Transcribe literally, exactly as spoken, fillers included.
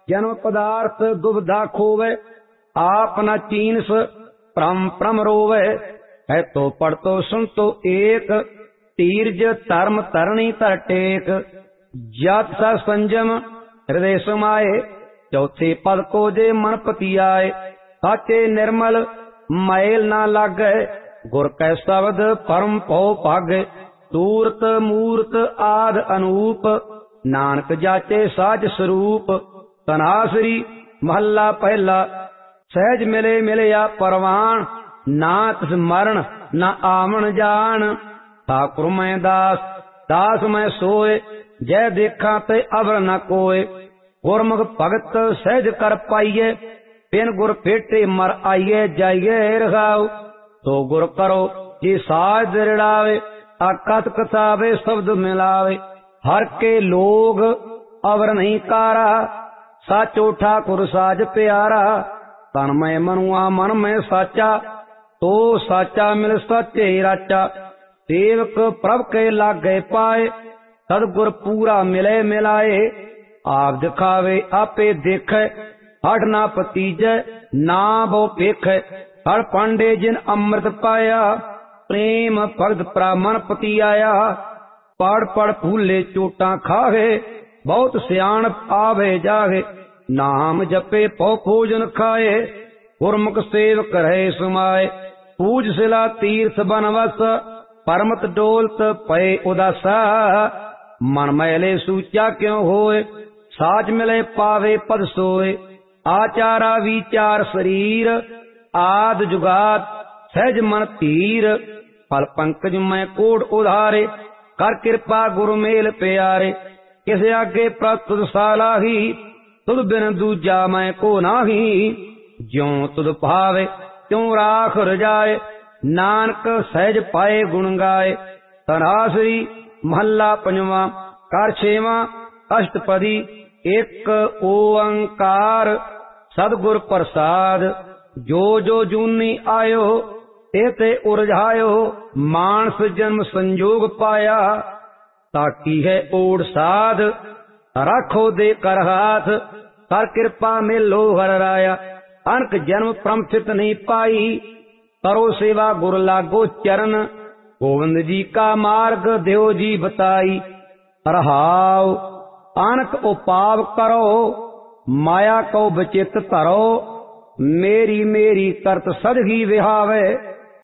जन्म पदार्थ दुविधा खोवे, आप न चीन्स प्रम प्रम रोवे। है तो पढ़ तो सुन तो एक, तीर्ज धर्म तरणी तर टेक। जात सा संजम हृदय समाये, चौथे पद को जे मन पति आए। साचे निर्मल मैल ना लागे, गुर कै शब्द परम पौ भागे। सूरत मूरत आद अनूप, नानक जाचे साज स्वरूप। तनासरी महला पहला, सहज मिले मिलया परवान। ना तिस मरण न आमन जान। ठाकुर मैं दास दास मैं सोए, जय देखा ते अवर न कोय। गुरमुख भगत सहज कर पाइये, बिन गुर फेटे मर आइये जाइये रखाओ। तो गुर करो जी साज दृढ़ावे, अकथ कथावे शब्द मिलावे। हर के लोग अवर नहीं कारा, साचो ठाकुर साज प्यारा। तन में मनुआ मन में साचा, तो साचा मिल साचे राचा। सेवक प्रभ के लागे पाए, सदगुर पूरा मिले मिलाए। आप दिखावे आपे देखे, हठ ना पतीजे ना बो पेखे। हर पांडे जिन अमृत पाया, प्रेम भगत ब्राह्मण पति आया। पढ़ पढ़ फूले चोटा खावे, बहुत सियाणप आवे जावे। नाम जपे पौ भोजन खाए, गुरमुख सेवक रहे समाये। पूज शिला तीर्थ बनवस, परमत डोलत पए उदासा। मन मैले सूचा क्यों होए, साज मिले पावे पद सोए। आचारा विचार शरीर, आद जुगात सहज मन धीर। फल पंकज मैं कोड उधारे, कर कृपा गुरु मेल प्यारे। किस आगे प्रस्तुत सालाही, तुद बिन दूजा मैं को नाही। ज्यों तुद भावे त्यों राख रजाए, नानक सहज पाए गुण गाए। तनासरी महला पंजवा, कर छेवा अष्टपदी। एक ओंकार सदगुर प्रसाद, जो जो जूनी आयो ते ते उरझायो। मानस जन्म संजोग पाया, ताकी है ओढ़ साध। राखो दे कर हाथ, कर कृपा में लो हर राया। अनक जन्म प्रमथित नहीं पाई, करो सेवा गुर लागो चरण। गोविंद जी का मार्ग देव जी बताई। रहाव अनक उपाव करो, माया को बचित धरो। मेरी मेरी करत सदगी विहावे,